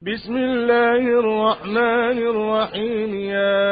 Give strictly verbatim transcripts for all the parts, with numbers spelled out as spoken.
بسم الله الرحمن الرحيم. يا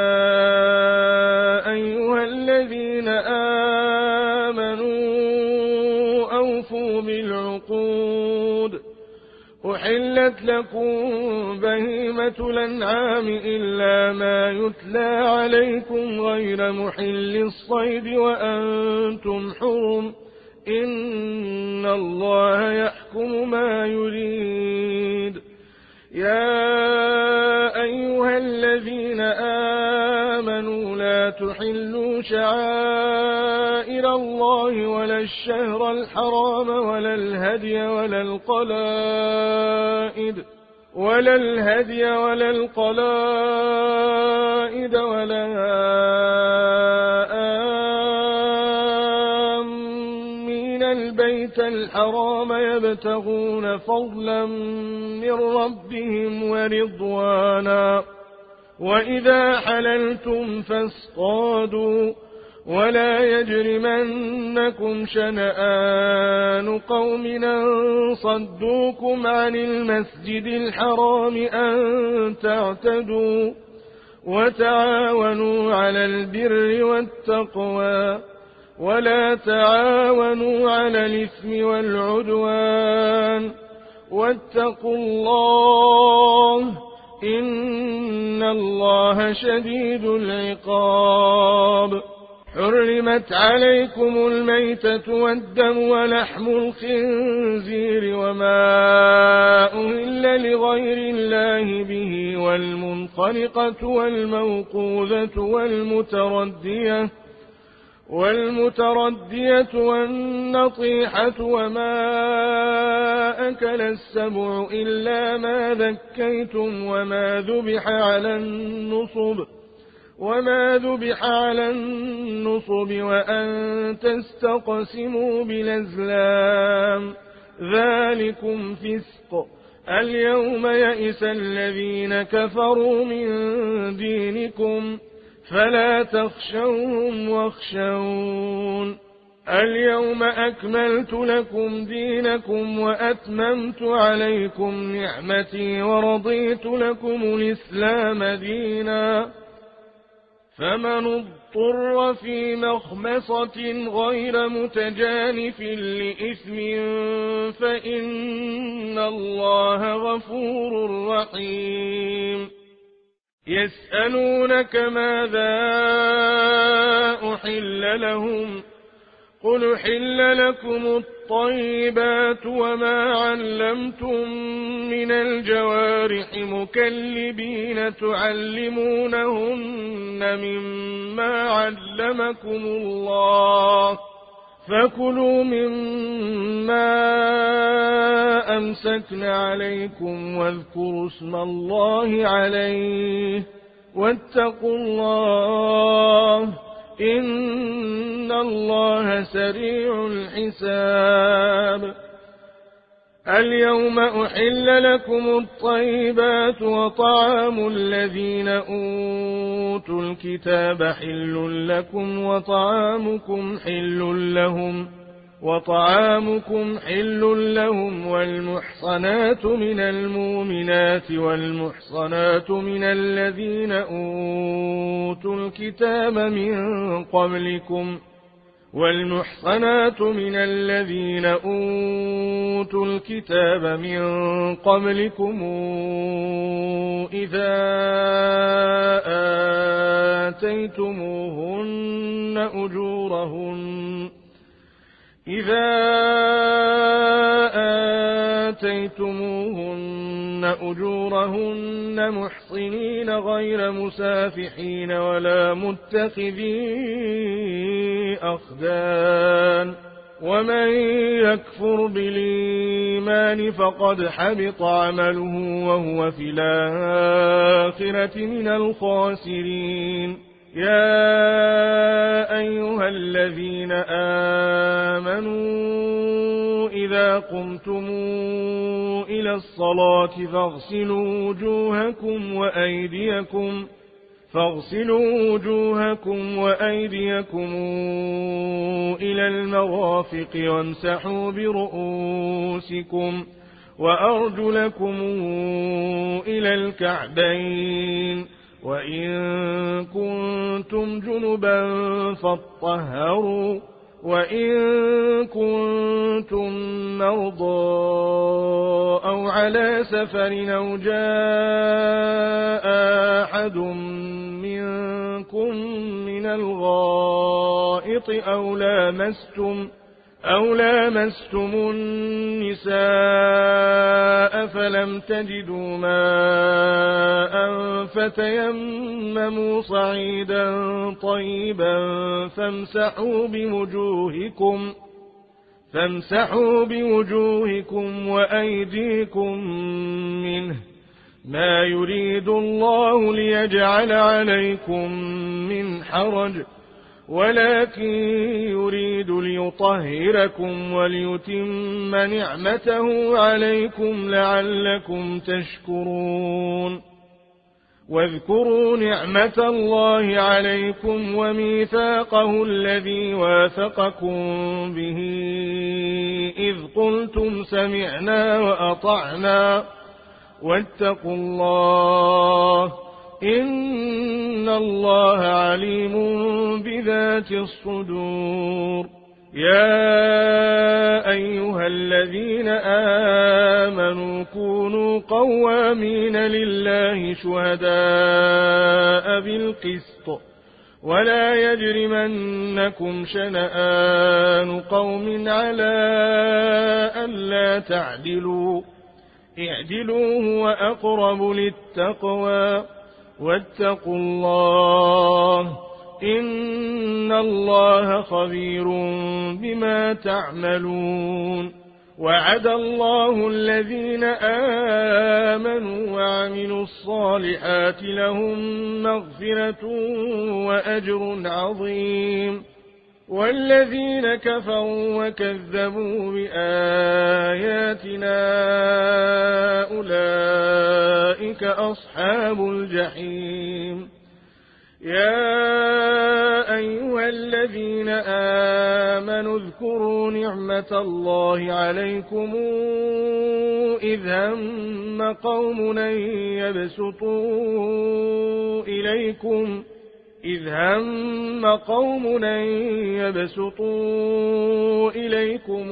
أيها الذين آمنوا أوفوا بالعقود. أحلت لكم بهيمة الأنعام إلا ما يتلى عليكم غير محل الصيد وأنتم حرم. إن الله يحكم ما يريد. يا أيها الذين آمنوا لا تحلوا شعائر الله ولا الشهر الحرام ولا الهدي ولا القلائد ولا الهدي ولا القلائد ولا آمين البيت الحرام يبتغون فضلا من ربهم ورضوانا. وإذا حللتم فاصطادوا ولا يجرمنكم شنآن قوم أن صدوكم عن المسجد الحرام أن تعتدوا. وتعاونوا على البر والتقوى ولا تعاونوا على الإثم والعدوان. واتقوا الله إن الله شديد العقاب. حرمت عليكم الميتة والدم ولحم الخنزير وما أهل لغير الله به والمنخنقة والموقوذة والمتردية والمتردية والنطيحة وما أكل السبع إلا ما ذكيتم وما ذبح على النصب وما ذبح على النصب وأن تستقسموا بالأزلام ذلكم فسق. اليوم يئس الذين كفروا من دينكم فلا تخشوهم واخشون. اليوم أكملت لكم دينكم وأتممت عليكم نعمتي ورضيت لكم الإسلام دينا. فمن اضطر في مخمصة غير متجانف لإثم فإن الله غفور رحيم. يسألونك ماذا أحل لهم قل أحل لكم الطيبات وما علمتم من الجوارح مكلبين تعلمونهن مما علمكم الله فكلوا مما أمسكن عليكم واذكروا اسم الله عليه واتقوا الله إن الله سريع الحساب. اليوم أحل لكم الطيبات وطعام الذين أوتوا الكتاب حل لكم وطعامكم حل لهم وطعامكم حل لهم والمحصنات من المؤمنات والمحصنات من الذين أوتوا الكتاب من قبلكم والمحصنات من الذين أوتوا الكتاب من قبلكم إذا آتيتموهن أجورهن إذا آتيتموهن أجورهن محصنين غير مسافحين ولا متخذي أخدان. ومن يكفر بالإيمان فقد حبط عمله وهو في الآخرة من الخاسرين. يا أيها الذين آمنوا إذا قمتم إلى الصلاة فاغسلوا وجوهكم وأيديكم فاغسلوا وجوهكم وأيديكم إلى المرافق وامسحوا برؤوسكم وأرجلكم إلى الكعبين وإن كنتم جنبا فاطهروا وإن كنتم مرضى أو على سفر أو جاء أحد منكم من الغائط أو لامستم أو لامستم النساء فلم تجدوا ماء فتيمموا صعيدا طيبا فامسحوا بوجوهكم فامسحوا بوجوهكم وأيديكم منه ما يريد الله ليجعل عليكم من حرج ولكن يريد ليطهركم وليتم نعمته عليكم لعلكم تشكرون واذكروا نعمة الله عليكم وميثاقه الذي واثقكم به إذ قلتم سمعنا وأطعنا واتقوا الله إن الله عليم بذات الصدور يا أيها الذين آمنوا كونوا قوامين لله شهداء بالقسط ولا يجرمنكم شنآن قوم على ألا تعدلوا اعدلوا هو أقرب للتقوى واتقوا الله إن الله خبير بما تعملون وعد الله الذين آمنوا وعملوا الصالحات لهم مغفرة وأجر عظيم والذين كفروا وكذبوا بآياتنا أولئك أصحاب الجحيم يا أيها الذين آمنوا اذكروا نعمة الله عليكم إذ هم قوم أن يبسطوا إليكم إذ هم قوم أن يبسطوا إليكم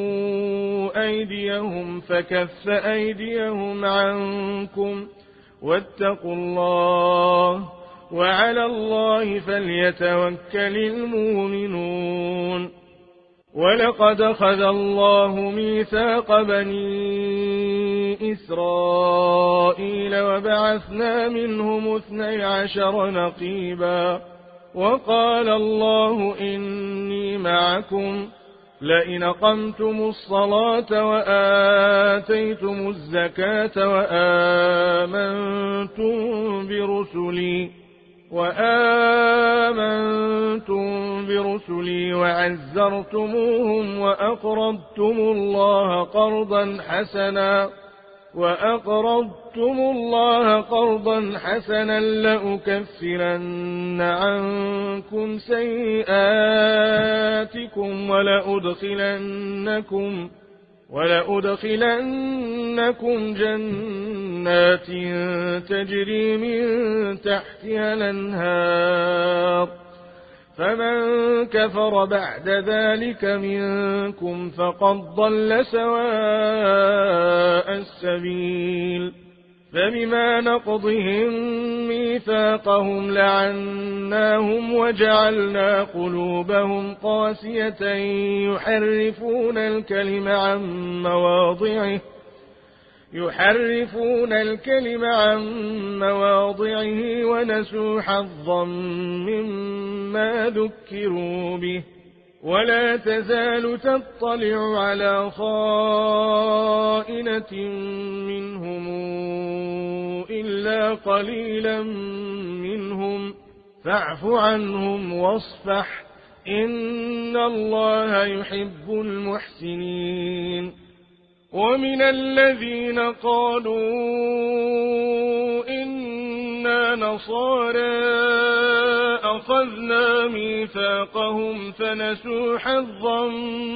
أيديهم فكف أيديهم عنكم واتقوا الله وعلى الله فليتوكل المؤمنون ولقد أخذ الله ميثاق بني إسرائيل وبعثنا منهم اثني عشر نقيبا وقال الله إني معكم لئن أقمتم الصلاة وآتيتم الزكاة وآمنتم برسلي وآمنتم برسلي وعزرتموهم وأقرضتم الله قرضا حسنا وأقرضتم الله قرضا حسنا لأكفرن عنكم سيئاتكم ولأدخلنكم ولأدخلنكم جنات تجري من تحتها الأنهار فمن كفر بعد ذلك منكم فقد ضل سواء السبيل فبما نقضهم ميثاقهم لعناهم وجعلنا قلوبهم قاسية يحرفون الكلم عن مواضعه يحرفون الكلم عن مواضعه ونسوا حظا مما ذكروا به ولا تزال تطلع على خائنة منهم إلا قليلا منهم فاعف عنهم واصفح إن الله يحب المحسنين ومن الذين قالوا إنا نصارى أخذنا ميثاقهم فنسوا حظا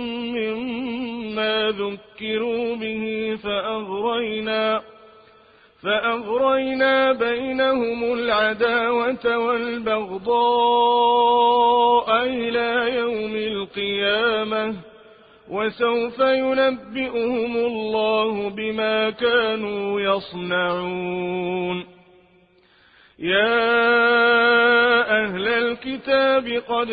مما ذكروا به فأغرينا فأغرينا بينهم العداوة والبغضاء إلى يوم القيامة وسوف ينبئهم الله بما كانوا يصنعون. يا أهل الكتاب قد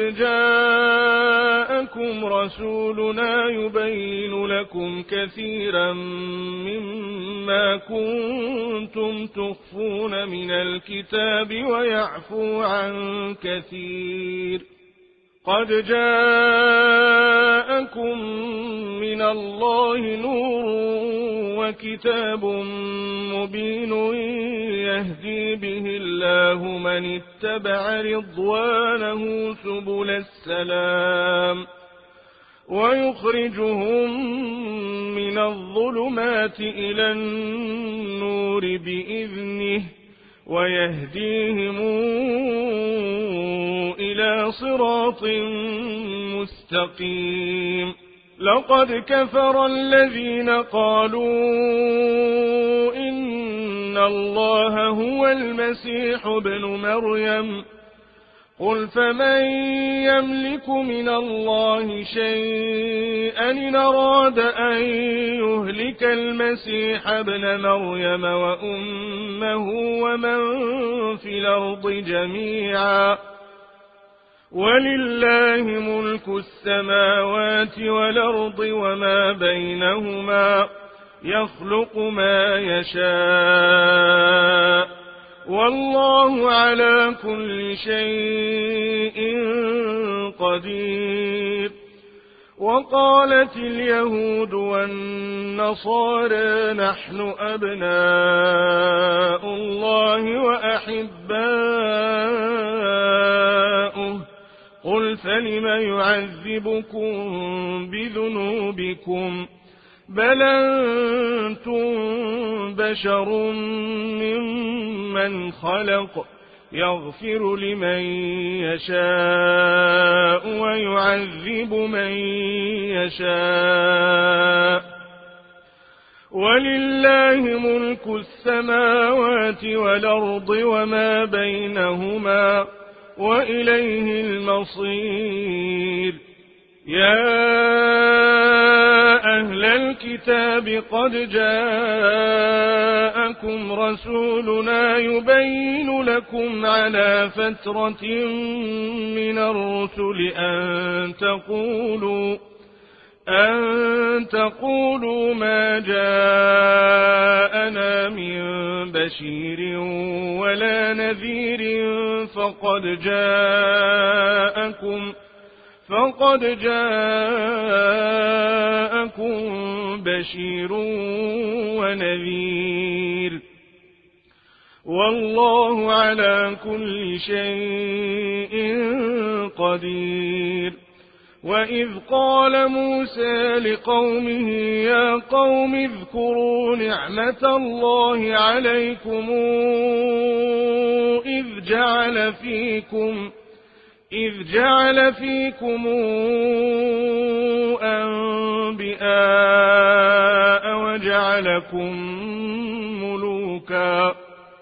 جاءكم رسولنا يبين لكم كثيرا مما كنتم تخفون من الكتاب ويعفو عن كثير. قد جاءكم من الله نور وكتاب مبين يهدي به الله من اتبع رضوانه سبل السلام ويخرجهم من الظلمات إلى النور بإذنه ويهديهم إلى صراط مستقيم. لقد كفر الذين قالوا إن الله هو المسيح ابن مريم قل فمن يملك من الله شيئا إن أراد أن يهلك المسيح ابن مريم وأمه ومن في الأرض جميعا ولله ملك السماوات والأرض وما بينهما يخلق ما يشاء والله على كل شيء قدير. وقالت اليهود والنصارى نحن أبناء الله وأحباؤه قل فلم يعذبكم بذنوبكم بل أنتم بشر ممن خلق يغفر لمن يشاء ويعذب من يشاء ولله ملك السماوات والأرض وما بينهما وإليه المصير. يا أهل الكتاب قد جاءكم رسولنا يبين لكم على فترة من الرسل أن تقولوا أن تقولوا ما جاءنا من بشير ولا نذير فقد جاءكم فقد جاءكم بشير ونذير والله على كل شيء قدير. وإذ قال موسى لقومه يا قوم اذكروا نعمة الله عليكم إذ جعل فيكم إذ جعل فيكم أنبياء وجعلكم ملوكا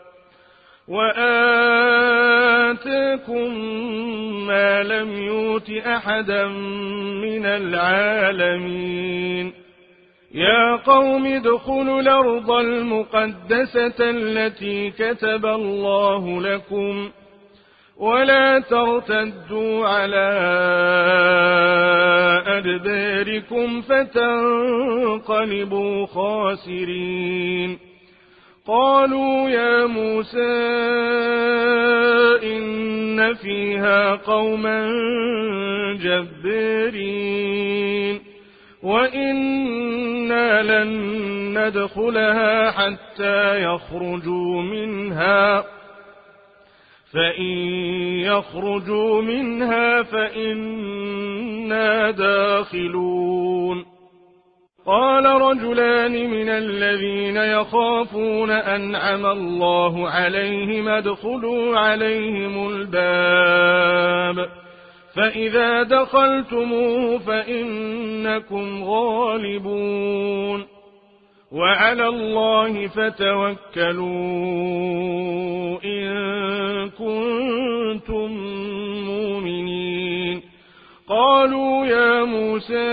وآتاكم ما لم يؤت أحدا من العالمين. يا قوم ادخلوا الأرض المقدسة التي كتب الله لكم ولا ترتدوا على أدباركم فتنقلبوا خاسرين. قالوا يا موسى إن فيها قوما جبارين وإنا لن ندخلها حتى يخرجوا منها فإن يخرجوا منها فإنا داخلون. قال رجلان من الذين يخافون أنعم الله عليهم ادخلوا عليهم الباب فإذا دخلتموه فإنكم غالبون وعلى الله فتوكلوا إن كنتم مؤمنين قالوا يا موسى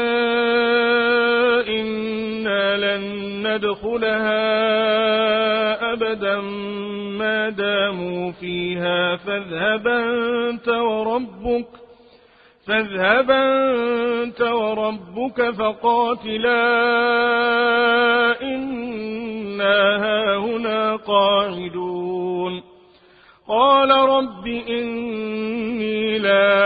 إنا لن ندخلها أبدا ما داموا فيها فاذهب أنت وربك فاذهب أنت وربك فقاتلا إنا هاهنا قاعدون قال رب إني لا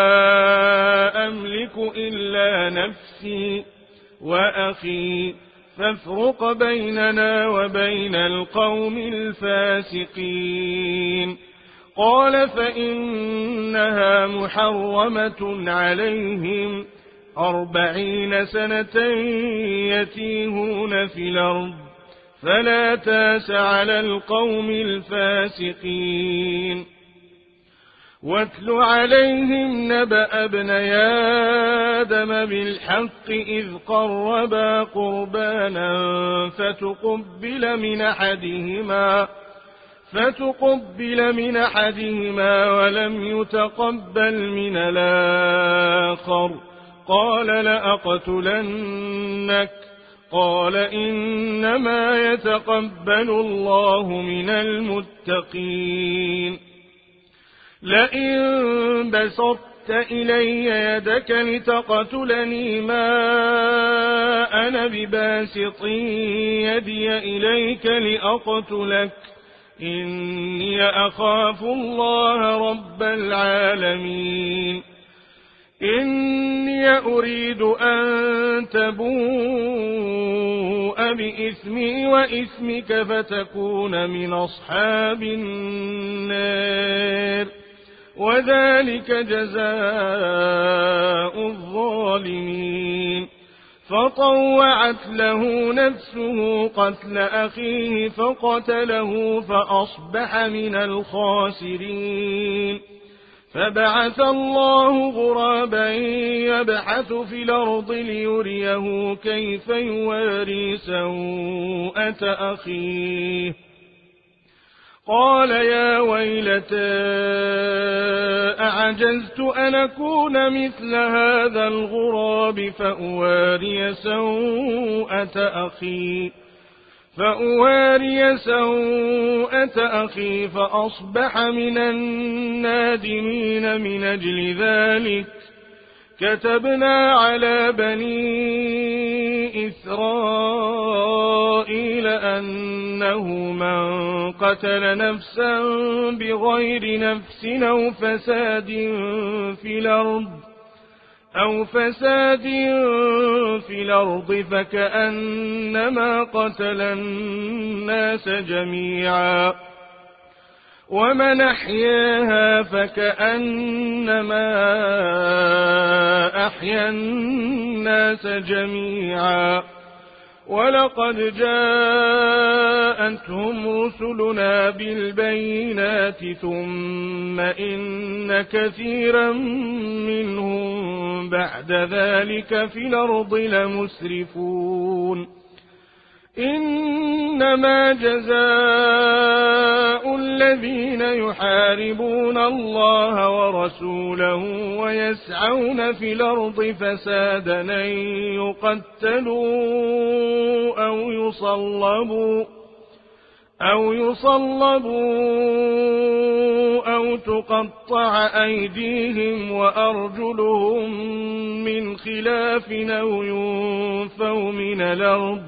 أملك إلا نفسي وأخي فافرق بيننا وبين القوم الفاسقين قال فإنها محرمة عليهم أربعين سنة يتيهون في الأرض فلا تاس على القوم الفاسقين واتل عليهم نبأ ابني آدم بالحق إذ قربا قربانا فتقبل من أحدهما فتقبل من أحدهما ولم يتقبل من الآخر قال لأقتلنك قال إنما يتقبل الله من المتقين لئن بسطت إلي يدك لتقتلني ما أنا بباسط يدي إليك لأقتلك إني أخاف الله رب العالمين إني أريد أن تبوء بإثمي وإثمك فتكون من أصحاب النار وذلك جزاء الظالمين فطوعت له نفسه قتل أخيه فقتله فأصبح من الخاسرين فبعث الله غرابا يبحث في الأرض ليريه كيف يواري سوءة أخيه قال يا ويلتى أعجزت أن أكون مثل هذا الغراب فأواري سوءة أخي فأواري سوءة أخي فأصبح من النادمين من أجل ذلك كتبنا على بني إسرائيل أنه من قتل نفسا بغير نفس أو فساد في الأرض أو فساد في الأرض فكأنما قتل الناس جميعا ومن أحياها فكأنما أحيا الناس جميعا ولقد جاءتهم رسلنا بالبينات ثم إن كثيرا منهم بعد ذلك في الأرض لمسرفون إنما جزاء الذين يحاربون الله ورسوله ويسعون في الأرض فسادا أن يقتلوا أو يصلبوا أو يصلبوا أو تقطع أيديهم وأرجلهم من خلاف أو ينفوا من الأرض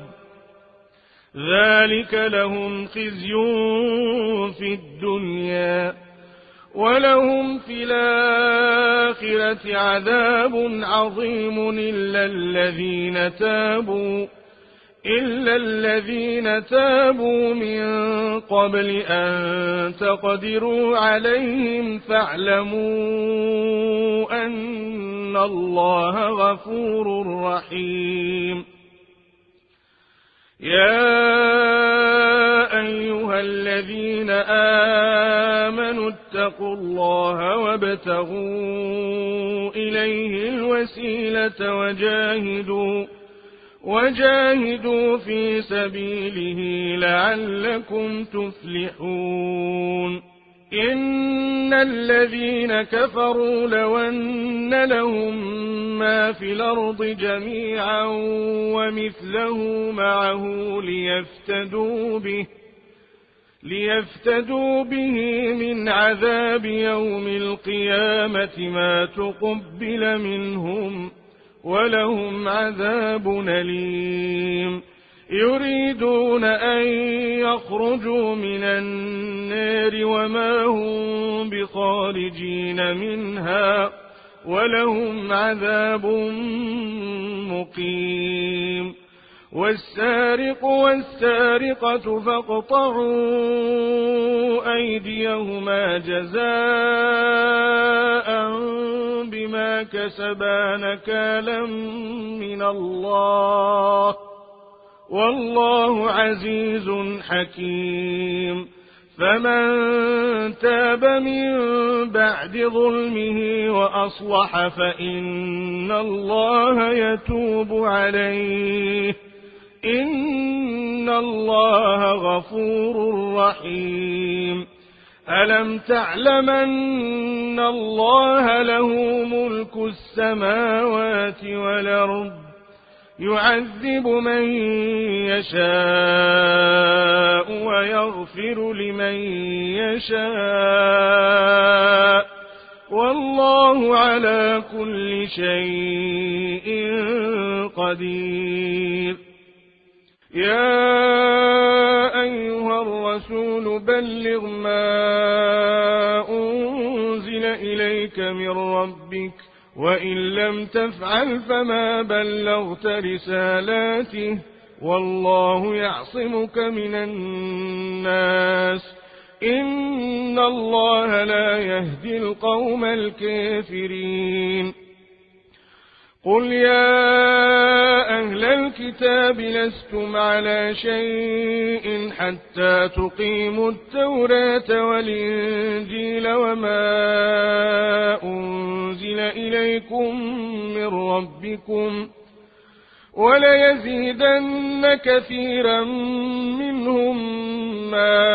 ذلك لهم خزي في الدنيا ولهم في الآخرة عذاب عظيم إلا الذين تابوا إلا الذين تابوا من قبل أن تقدروا عليهم فاعلموا أن الله غفور رحيم يا أيها الذين آمنوا اتقوا الله وابتغوا إليه الوسيلة وجاهدوا وجاهدوا في سبيله لعلكم تفلحون إن الذين كفروا لو أن لهم ما في الأرض جميعا ومثله معه ليفتدوا به ليفتدوا به من عذاب يوم القيامة ما تقبل منهم ولهم عذاب أليم يريدون أن يخرجوا من النار وما هم بخارجين منها ولهم عذاب مقيم والسارق والسارقة فاقطعوا أيديهما جزاء بما كسبا نكالا من الله والله عزيز حكيم فمن تاب من بعد ظلمه وأصلح فإن الله يتوب عليه إن الله غفور رحيم ألم تعلم أن الله له ملك السماوات والأرض يعذب من يشاء ويغفر لمن يشاء والله على كل شيء قدير يا أيها الرسول بلغ ما أنزل إليك من ربك وإن لم تفعل فما بلغت رسالاته والله يعصمك من الناس إن الله لا يهدي القوم الكافرين قل يا أهل الكتاب لستم على شيء حتى تقيموا التوراة والإنجيل وما أنزل إليكم من ربكم وليزيدن كثيرا منهم ما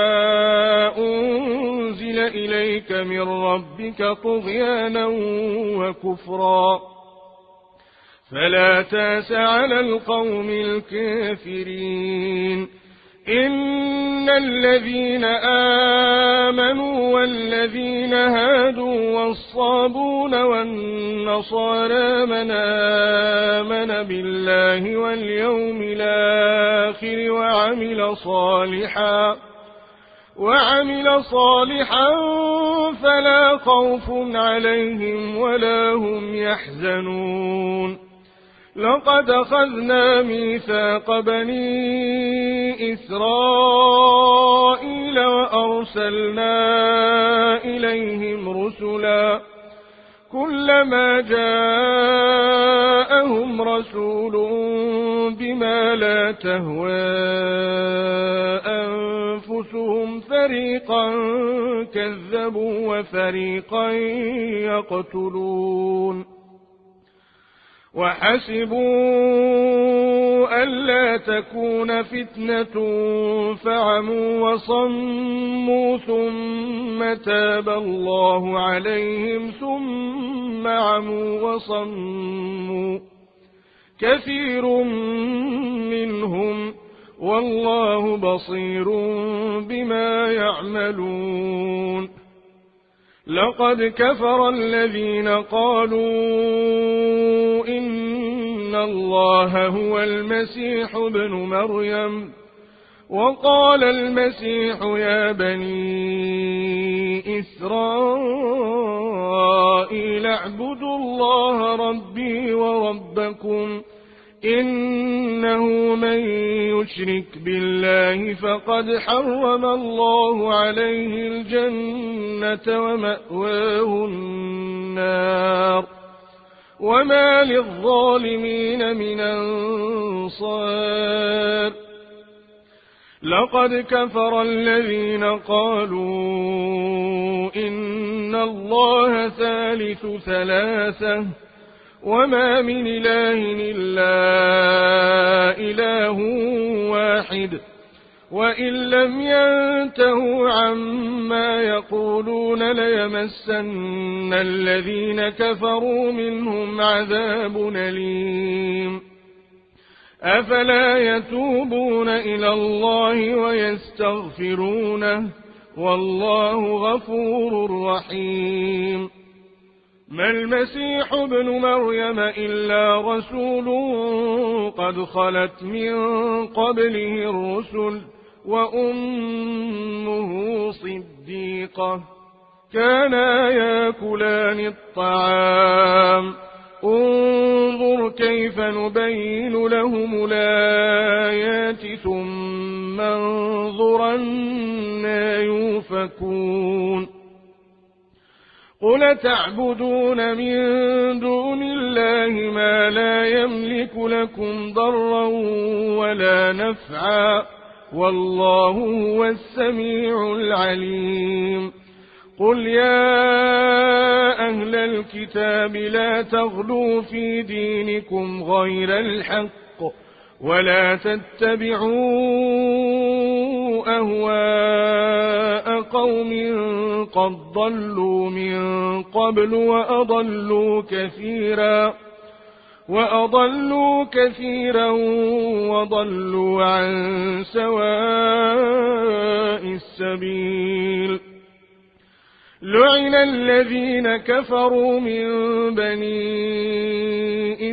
أنزل إليك من ربك طغيانا وكفرا فلا تاس على القوم الكافرين إن الذين آمنوا والذين هادوا والصابون والنصارى من آمن بالله واليوم الآخر وعمل صالحا وعمل صالحا فلا خوف عليهم ولا هم يحزنون لقد أخذنا ميثاق بني إسرائيل وأرسلنا إليهم رسلا كلما جاءهم رسول بما لا تهوى أنفسهم فريقا كذبوا وفريقا يقتلون وحسبوا ألا تكون فتنة فعموا وصموا ثم تاب الله عليهم ثم عموا وصموا كثير منهم والله بصير بما يعملون لقد كفر الذين قالوا إن الله هو المسيح ابن مريم وقال المسيح يا بني إسرائيل اعبدوا الله ربي وربكم إنه من يشرك بالله فقد حرم الله عليه الجنة ومأواه النار وما للظالمين من أنصار. لقد كفر الذين قالوا إن الله ثالث ثلاثة وما من إله إلا إله واحد وإن لم ينتهوا عما يقولون ليمسن الذين كفروا منهم عذاب أليم. أفلا يتوبون إلى الله ويستغفرونه والله غفور رحيم. ما المسيح ابن مريم إلا رسول قد خلت من قبله الرسل وأمه صديقة كانا ياكلان الطعام انظر كيف نبين لهم الآيات ثم انظر أنى يؤفكون. قل تعبدون من دون الله ما لا يملك لكم ضرا ولا نفعا والله هو السميع العليم. قل يا أهل الكتاب لا تغلوا في دينكم غير الحق ولا تتبعوا أهواء قوم قد ضلوا من قبل وأضلوا كثيرا وأضلوا كثيرا وضلوا عن سواء السبيل. لعن الذين كفروا من بني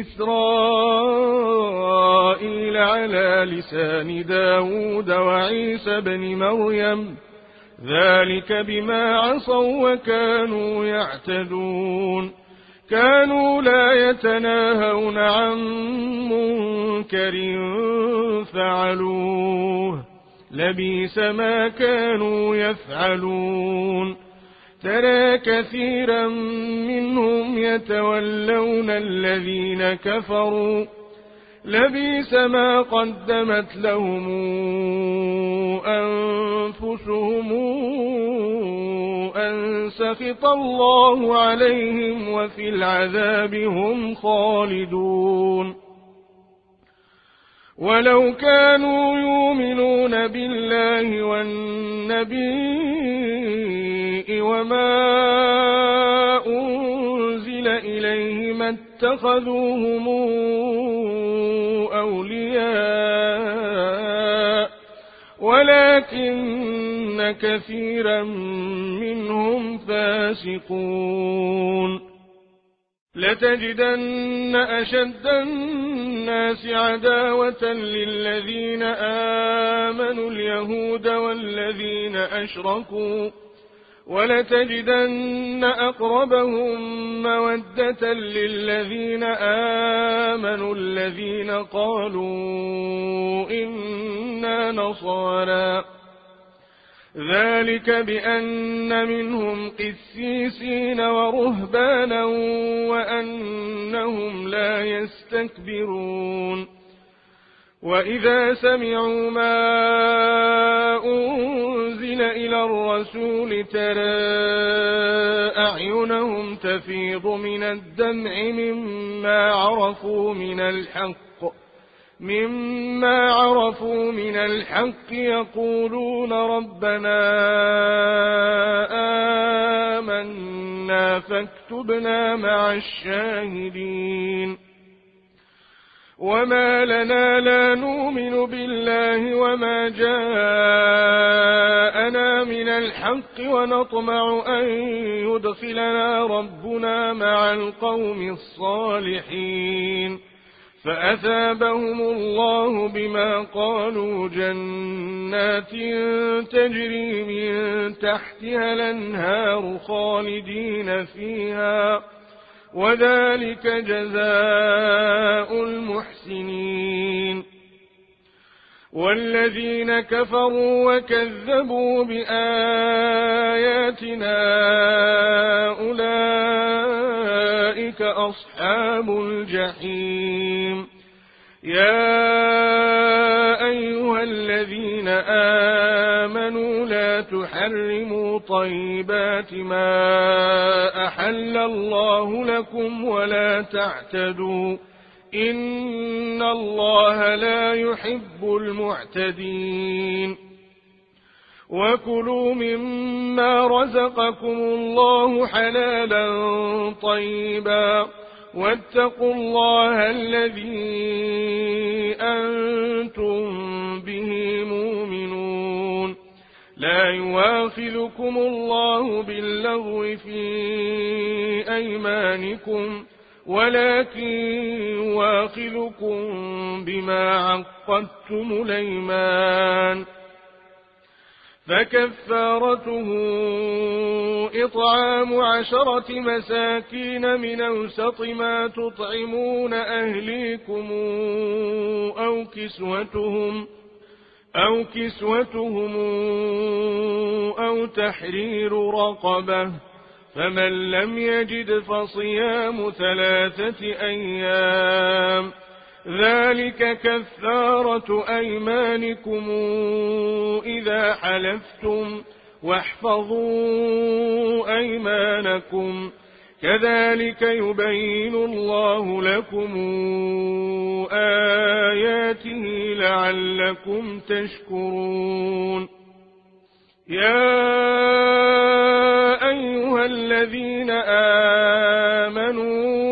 إسرائيل على لسان داود وعيسى بن مريم ذلك بما عصوا وكانوا يعتدون. كانوا لا يتناهون عن منكر فعلوه لبئس ما كانوا يفعلون. ترى كثيرا منهم يتولون الذين كفروا لبئس ما قدمت لهم أنفسهم أن سخط الله عليهم وفي العذاب هم خالدون. ولو كانوا يؤمنون بالله والنبي وما أنزل إليه ما اتخذوهم أولياء ولكن كثيرا منهم فاسقون. لتجدن أشد الناس عداوة للذين آمنوا اليهود والذين أشركوا ولتجدن أقربهم مودة للذين آمنوا الذين قالوا إنا نصارى ذلك بأن منهم قسيسين ورهبانا وأنهم لا يستكبرون. وإذا سمعوا ما أنزل إلى الرسول ترى أعينهم تفيض من الدمع مما عرفوا من الحق مما عرفوا من الحق يقولون ربنا آمنا فاكتبنا مع الشاهدين. وما لنا لا نؤمن بالله وما جاءنا من الحق ونطمع أن يدخلنا ربنا مع القوم الصالحين فأثابهم الله بما قالوا جنات تجري من تحتها الأنهار خالدين فيها وذلك جزاء المحسنين. والذين كفروا وكذبوا بآياتنا أولئك أصحاب الجحيم يا أيها الذين آمنوا لا تحرموا طيبات ما أحل الله لكم ولا تعتدوا إن الله لا يحب المعتدين وكلوا مما رزقكم الله حلالا طيبا واتقوا الله الذي أنتم به مؤمنون لا يواخذكم الله باللغو في أيمانكم ولكن يواخذكم بما عقدتم الأيمان فكفارته إطعام عشرة مساكين من أوسط ما تطعمون أهليكم أو كسوتهم أو كسوتهم أو تحرير رقبة فمن لم يجد فصيام ثلاثة أيام ذلك كفارة أيمانكم إذا حلفتم واحفظوا أيمانكم كذلك يبين الله لكم آياته لعلكم تشكرون يا أيها الذين آمنوا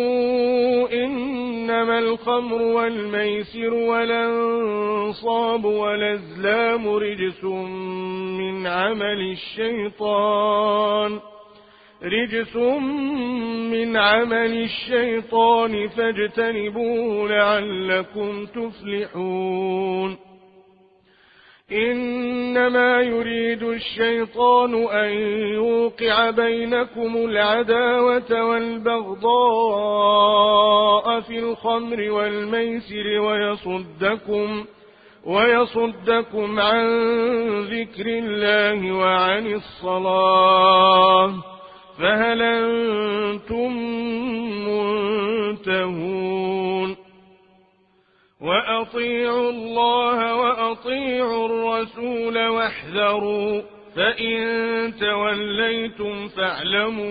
إنما الخمر والميسر والأنصاب والأزلام رجس من عمل الشيطان رجس من عمل الشيطان فاجتنبوه لعلكم تفلحون إنما يريد الشيطان أن يوقع بينكم العداوة والبغضاء في الخمر والميسر ويصدكم ويصدكم عن ذكر الله وعن الصلاة فهل أنتم منتهون وأطيعوا الله وأطيعوا الرسول واحذروا فإن توليتم فاعلموا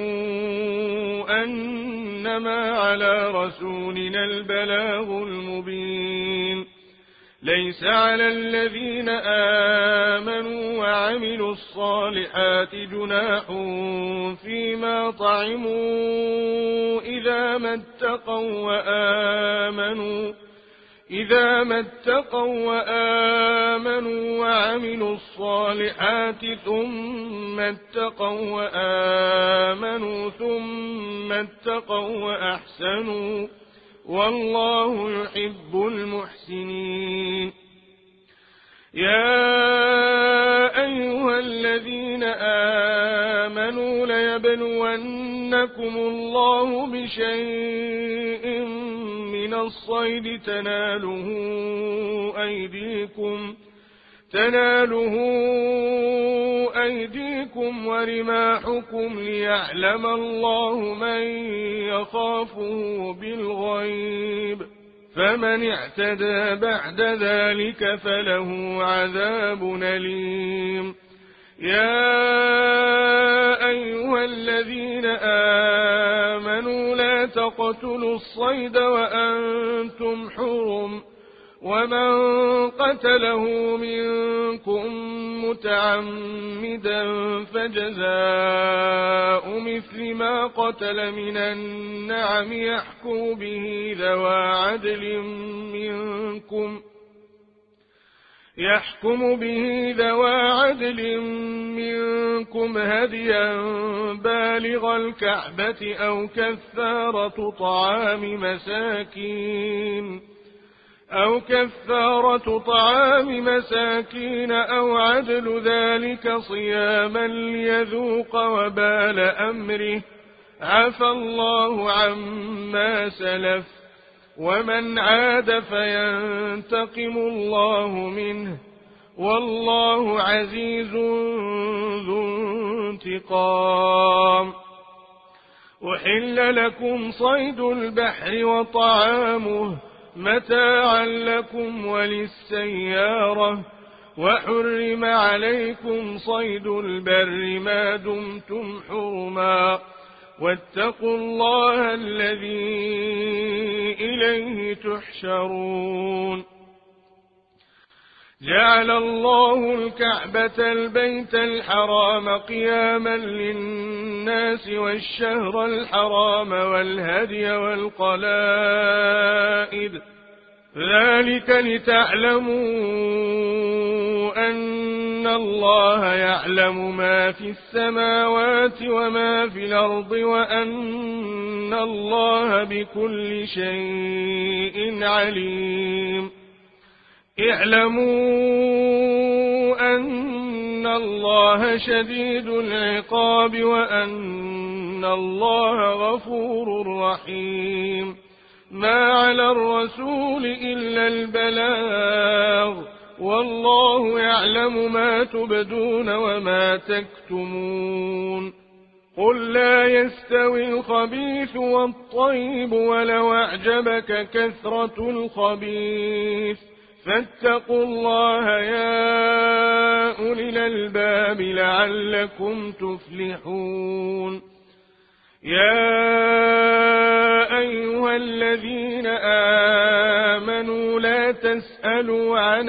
أنما على رسولنا البلاغ المبين ليس على الذين آمنوا وعملوا الصالحات جناح فيما طعموا إذا ما اتقوا وآمنوا إذا ما اتقوا وآمنوا وعملوا الصالحات ثم اتقوا وآمنوا ثم اتقوا وأحسنوا والله يحب المحسنين يا أيها الذين آمنوا ليبلونكم الله بشيء من الصيد تناله أيديكم تناله أيديكم ورماحكم ليعلم الله من يخافه بالغيب فمن اعتدى بعد ذلك فله عذاب أليم يا أيها الذين آمنوا لا تقتلوا الصيد وأنتم حرم ومن قتله منكم متعمدا فجزاء مثل ما قتل من النعم يحكم به ذوى عدل منكم يحكم به ذوى عدل منكم هديا بالغ الكعبة أو كفارة طعام مساكين أو كفارة طعام مساكين أو عدل ذلك صياما ليذوق وبال أمره عفى الله عما سلف ومن عاد فينتقم الله منه والله عزيز ذو انتقام أحل لكم صيد البحر وطعامه متاعا لكم وللسيارة وحرم عليكم صيد البر ما دمتم حرما واتقوا الله الذي إليه تحشرون. جعل الله الكعبة البيت الحرام قياما للناس والشهر الحرام والهدي والقلائد ذلك لتعلموا أن الله يعلم ما في السماوات وما في الأرض وأن الله بكل شيء عليم. اعلموا أن الله شديد العقاب وأن الله غفور رحيم. ما على الرسول إلا البلاغ والله يعلم ما تبدون وما تكتمون. قل لا يستوي الخبيث والطيب ولو أعجبك كثرة الخبيث فاتقوا الله يا أولي الألباب لعلكم تفلحون. يا أيها الذين آمنوا لا تسألوا عن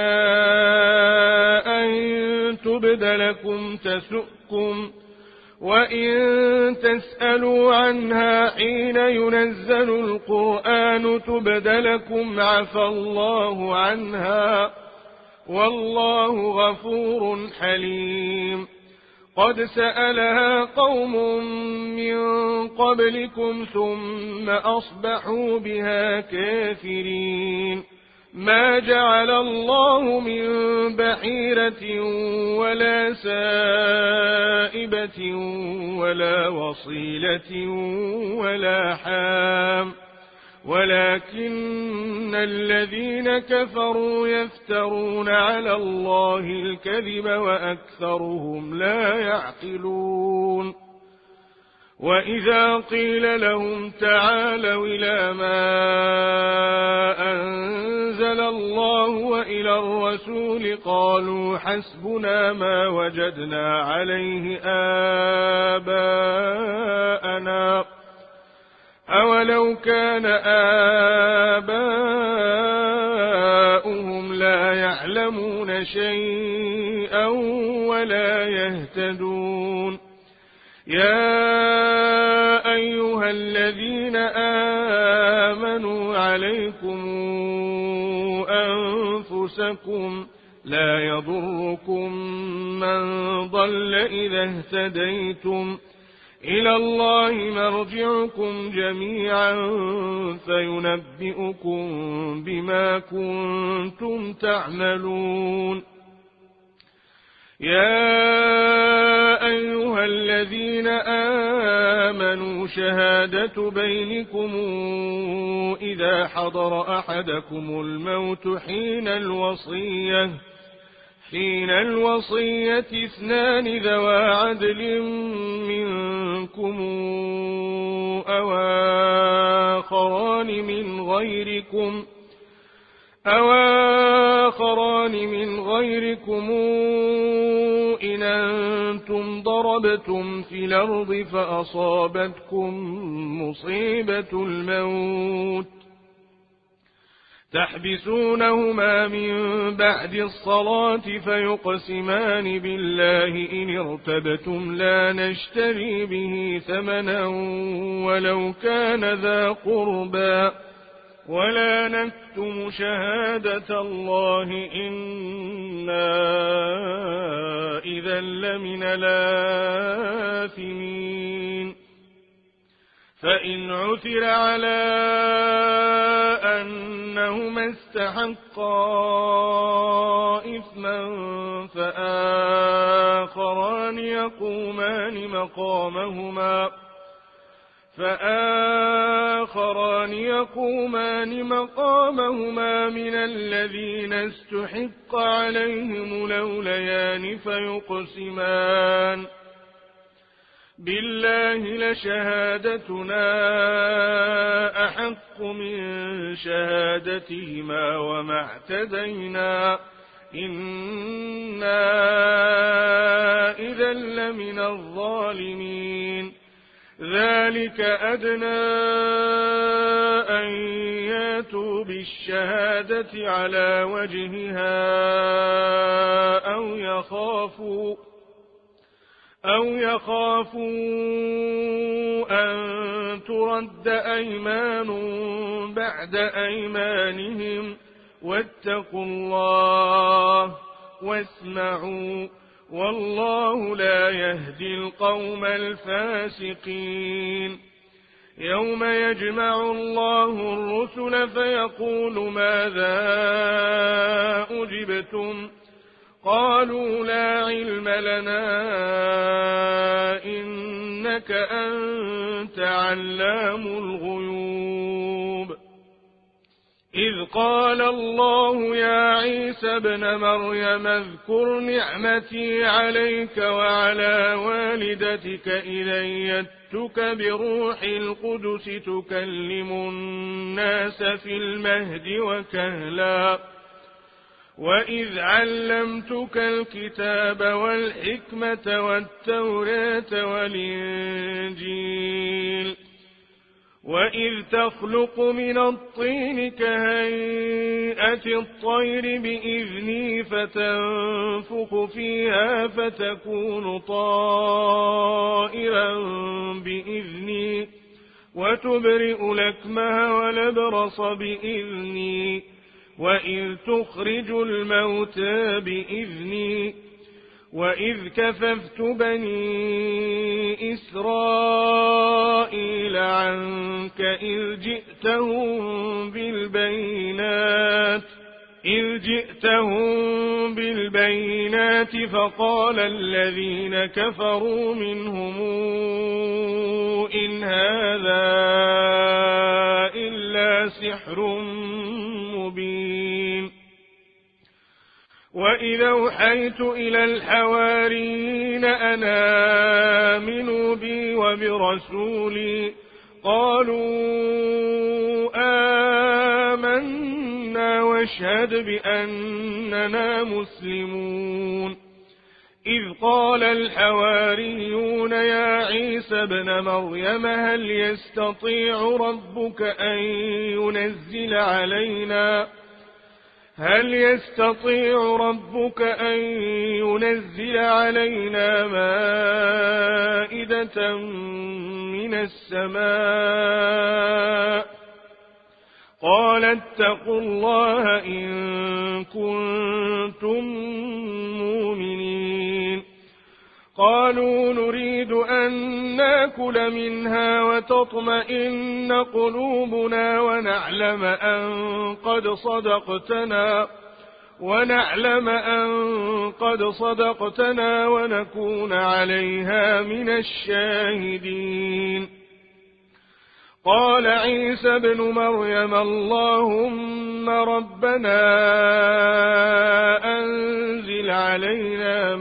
أشياء إن تبد لكم تسؤكم وإن تسألوا عنها حين ينزل القرآن تبد لكم عفى الله عنها والله غفور حليم. قد سألها قوم من قبلكم ثم أصبحوا بها كافرين. ما جعل الله من بحيرة ولا سائبة ولا وصيلة ولا حام ولكن الذين كفروا يفترون على الله الكذب وأكثرهم لا يعقلون. وإذا قيل لهم تعالوا إلى ما أنزل الله وإلى الرسول قالوا حسبنا ما وجدنا عليه آباءنا أولو كان آباؤهم لا يعلمون شيئا ولا يهتدون. يا أيها الذين آمنوا عليكم أنفسكم لا يضركم من ضل إذا اهتديتم إلى الله مرجعكم جميعا فينبئكم بما كنتم تعملون. يا أيها الذين آمنوا شهادة بينكم إذا حضر أحدكم الموت حين الوصية حين الوصية اثنان ذوى عدل منكم أو آخران من غيركم أو آخران من غيركم إن أنتم ضربتم في الأرض فأصابتكم مصيبة الموت تحبسونهما من بعد الصلاة فيقسمان بالله إن ارتبتم لا نشتري به ثمنا ولو كان ذا قربى ولا نكتم شهادة الله إنا إذا لمن الآثمين. فإن عثر على أنهما استحقا إثما فآخران يقومان مقامهما فآخران يقومان مقامهما من الذين استحق عليهم الأوليان فيقسمان بالله لشهادتنا أحق من شهادتهما وما اعتدينا إنا إذا لمن الظالمين ذلك أدنى أن ياتوا بالشهادة على وجهها أو يخافوا أو يخافوا أن ترد أيمان بعد أيمانهم واتقوا الله واسمعوا والله لا يهدي القوم الفاسقين يوم يجمع الله الرسل فيقول ماذا أجبتم قالوا لا علم لنا إنك أنت علام الغيوب إذ قال الله يا عيسى ابن مريم اذكر نعمتي عليك وعلى والدتك إذ أيدتك بروح القدس تكلم الناس في المهد وكهلا وإذ علمتك الكتاب والحكمة والتوراة والإنجيل وإذ تخلق من الطين كهيئة الطير بإذني فتنفخ فيها فتكون طائرا بإذني وتبرئ الأكمه والأبرص بإذني وإذ تخرج الموتى بإذني وإذ كففت بني إسرائيل عنك إذ جئتهم بالبينات إذ جئتهم بالبينات فقال الذين كفروا منهم إن هذا إلا سحر مبين وإذا أوحيت إلى الحواريين أن آمنوا بي وبرسولي قالوا آمنا واشهد بأننا مسلمون إذ قال الحواريون يا عيسى ابن مريم هل يستطيع ربك أن ينزل علينا هل يستطيع ربك أن ينزل علينا مائدة من السماء قال اتقوا الله إن كنتم مؤمنين قالوا نريد أن نأكل منها وتطمئن قلوبنا ونعلم أن قد صدقتنا ونعلم أن قد صدقتنا ونكون عليها من الشاهدين قال عيسى ابن مريم اللهم ربنا أنزل علينا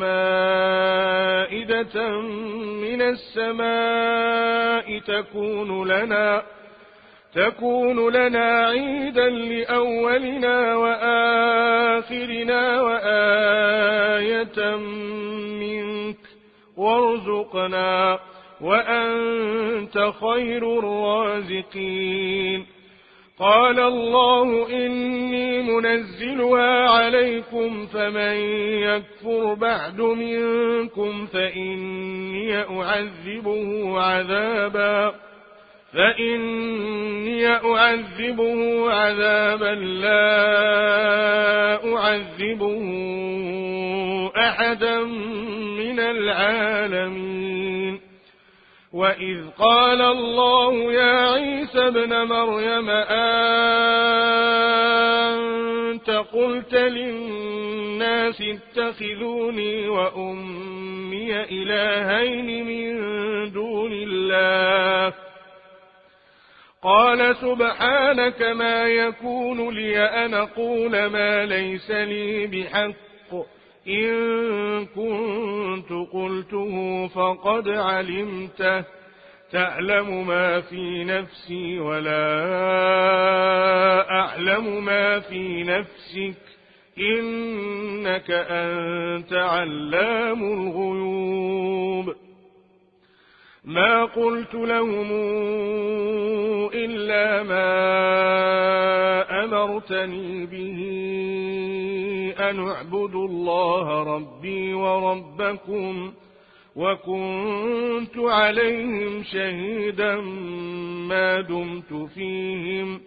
مائدة من السماء تكون لنا تكون لنا عيدا لأولنا وآخرنا وآية منك وارزقنا وأنت خير الرازقين قال الله إني منزلها عليكم فمن يكفر بعد منكم فإني أعذبه عذابا فإني أعذبه عذابا لا أعذبه أحدا من العالمين وإذ قال الله يا عيسى ابن مريم أنت قلت للناس اتخذوني وأمي إلهين من دون الله قال سبحانك ما يكون لي أن أقول ما ليس لي بحق إن كنت كنت قلته فقد علمته تعلم ما في نفسي ولا أعلم ما في نفسك إنك أنت علام الغيوب ما قلت لهم إلا ما أمرتني به أن اعبدوا الله ربي وربكم وكنت عليهم شهيدا ما دمت فيهم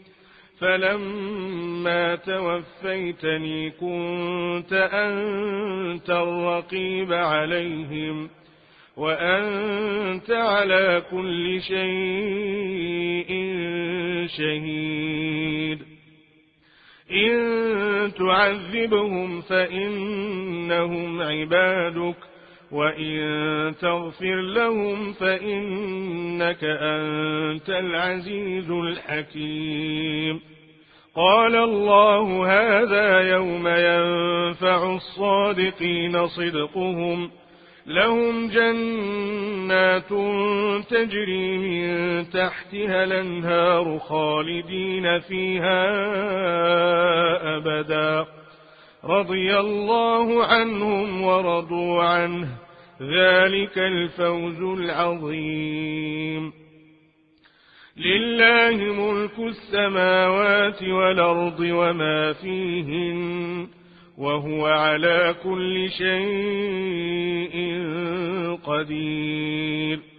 فلما توفيتني كنت أنت الرقيب عليهم وأنت على كل شيء شهيد إن تعذبهم فإنهم عبادك وإن تغفر لهم فإنك أنت العزيز الحكيم قال الله هذا يوم ينفع الصادقين صدقهم لهم جنات تجري من تحتها الأنهار خالدين فيها أبدا رضي الله عنهم ورضوا عنه ذلك الفوز العظيم لله ملك السماوات والأرض وما فيهن وهو على كل شيء قدير